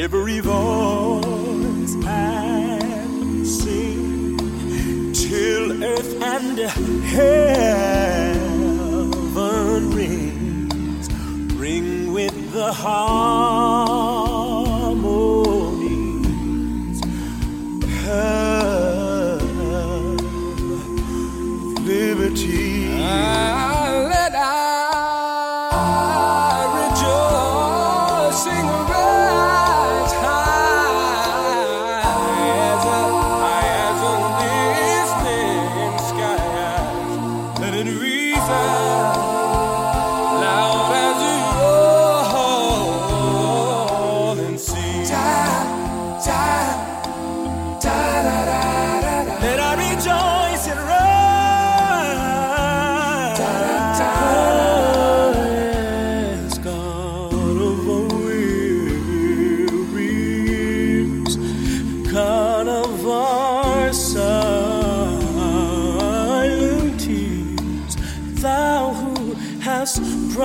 every voice and sing till earth and heaven rings. Ring with the harmonies of liberty. Let I rejoice, sing rise high as a listening skies. Let it resound loud as the rolling sea. Let I rejoice and rise. God of all wearies, God of our silent tears, thou who hast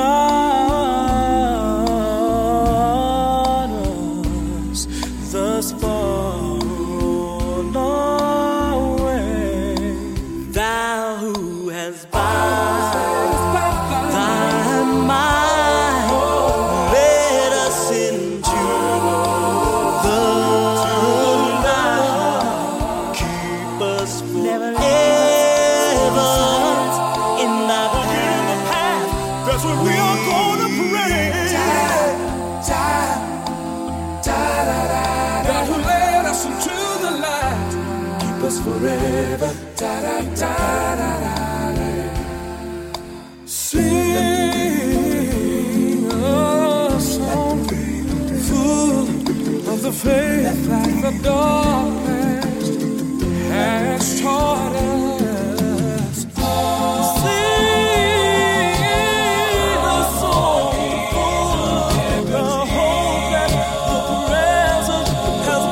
brought us thus far on our way, thou who hast bound thy mind, led us into the light, keep us forever in thy path. That's what we are gonna pray. God who led us into the light, keep us forever. Sing a song full of the faith that the darkness has taught us. Sing a song full of the hope that the present has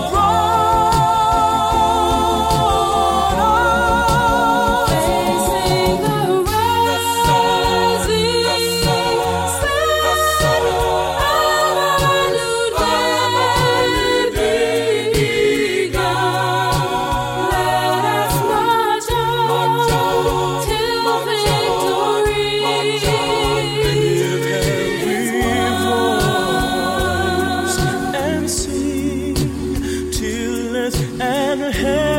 brought us. Facing the rising sun, our new day begun. Let us march on till victory is won. And sing till earth and heaven